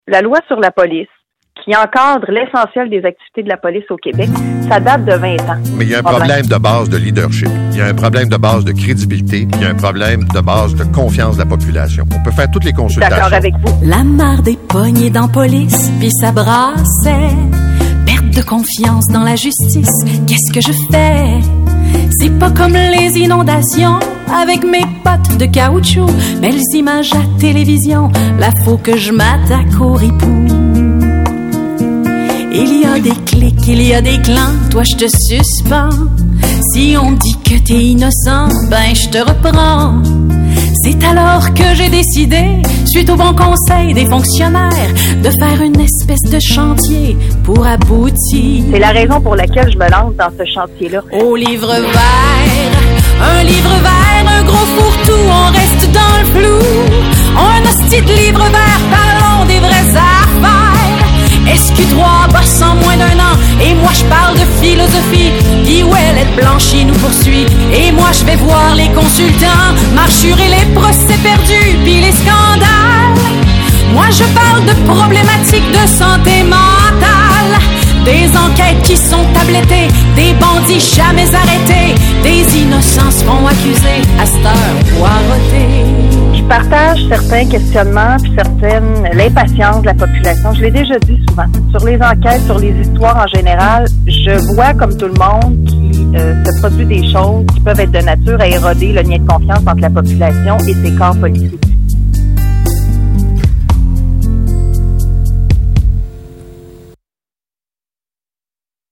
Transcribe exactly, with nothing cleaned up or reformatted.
la loi sur la police, qui encadre l'essentiel des activités de la police au Québec, ça date de vingt ans. Mais il y a un problème de base de leadership. Il y a un problème de base de crédibilité. Il y a un problème de base de confiance de la population. On peut faire toutes les consultations. D'accord avec vous. La marre des poignées dans police, puis ça brassait. Perte de confiance dans la justice, qu'est-ce que je fais? C'est pas comme les inondations avec mes potes de caoutchouc, mais les images à télévision, là faut que je m'attaque au ripou. Il y a des clics, il y a des clans, toi je te suspends. Si on dit que t'es innocent, ben je te reprends. C'est alors que j'ai décidé, suite au bon conseil des fonctionnaires, de faire une espèce de chantier pour aboutir. C'est la raison pour laquelle je me lance dans ce chantier-là. Au livre vert, un livre vert, un gros fourre-tout, on reste dans le flou. Un hostie de livre vert, parlons des vraies affaires. S Q trois bosse en moins d'un an, et moi je parle de philosophie. Guy Ouellet Blanchy nous poursuit, et moi je vais voir les consultants marchurer les procès perdus, puis les scandales. Moi je parle de problématiques de santé mentale, des enquêtes qui sont tablettées, des bandits jamais arrêtés, des innocents se font accuser à cette heure poirotée. Je partage certains questionnements puis certaines l'impatience de la population. Je l'ai déjà dit souvent. Sur les enquêtes, sur les histoires en général, je vois comme tout le monde qui euh, se produit des choses qui peuvent être de nature à éroder le lien de confiance entre la population et ses corps policiers.